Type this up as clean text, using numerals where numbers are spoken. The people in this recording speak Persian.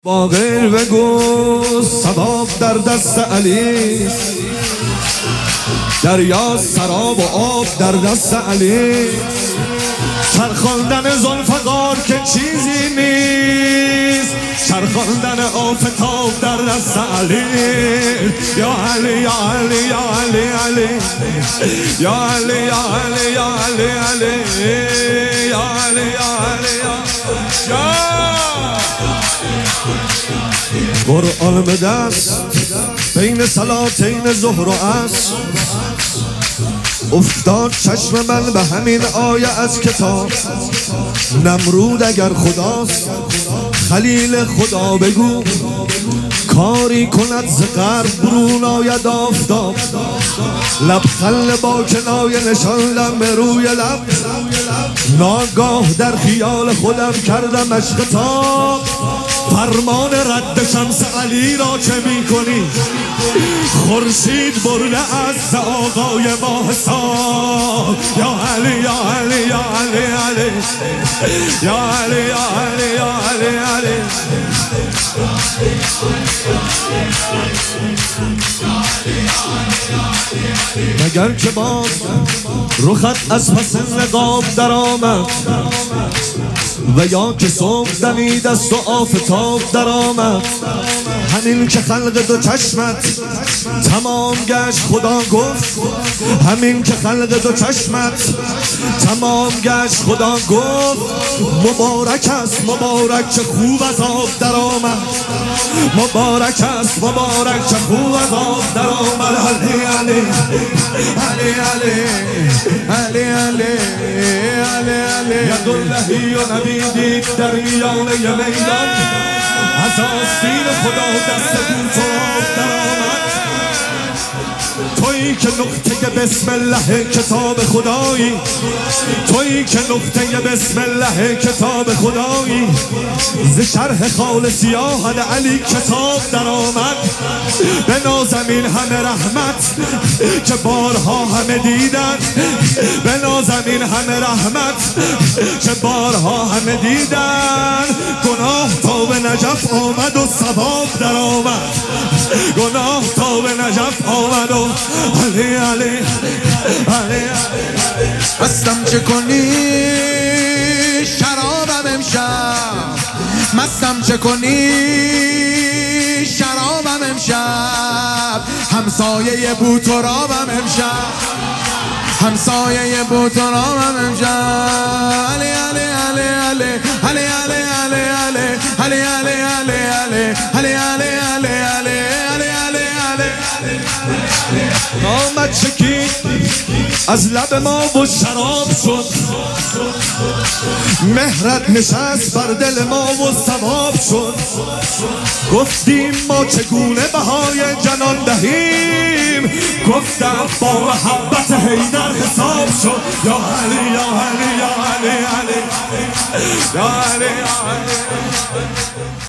با غیر بگو ثواب در دست علی، دریا سراب و آب در دست علی، چرخاندن ذوالفقار که چیزی نیست، چرخاندن آفتاب در دست علی. یا علی یا علی یا علی علی یا علی یا علی یا علی علی یا علی یا علی یا قرآن به دست بین صلاتین ظهر و عصر، افتاد چشم من به همین آیه از کتاب. نمرود اگر خداست خلیل خدا بگو، کاری کند ز غرب برون آید آفتاب. لب خل با کنایه نشاندم به روی لب، ناگاه در خیال خودم کردمش خطاب. فرمان رد شمس علی را چه می کنی؟ خورشید برده از آقای ماه صاحب. یا علی یا علی یا علی علی یا علی یا علی یا علی علی. مگر که باز رخت از پس نقاب در آمد، و یا که صبح دمید است و آفتاب در آمد. همین که خلق دو چشمت تمام گشت خدا گفت، همین که خلق دو چشمت تمام گشت خدا گفت. مبارک است مبارک چه خوب از آب در آمد، مبارک است مبارک چه خوب از آب در آمد. علی علی علی علی علی علی علی علی یداللهی و نبیدید در میان ی میدان، از آستین خدا دست بوتراب در آمد. تویی که نقطه بسم الله کتاب خدایی، تویی که نقطه بسم الله کتاب خدایی. ز شرح خال سیاهد علی کتاب در آمد. به نازمین همه رحمت که بارها همه دیدن، به نازمین همه رحمت که بارها همه دیدن. گناه تا به نجف آمد و ثواب در آمد، گناه تا به نجف آمد و علی علی علی. مستم چه کنی شرابم امشب، مستم چه کنی شرابم امشب. همسایه بوترابم امشب، همسایه بوترابم امشب. علی علی علی علی علی علی علی علی علی علی علی علی علی علی علی علی علی علی. آمد چکید از لب ما و شراب شد، مهرت نشست بر دل ما و ثواب شد. گفتیم ما چگونه بهای جنان دهیم، گفتم با محبت حیدر حساب شد. یا علی یا علی یا علی علی یا علی یا علی.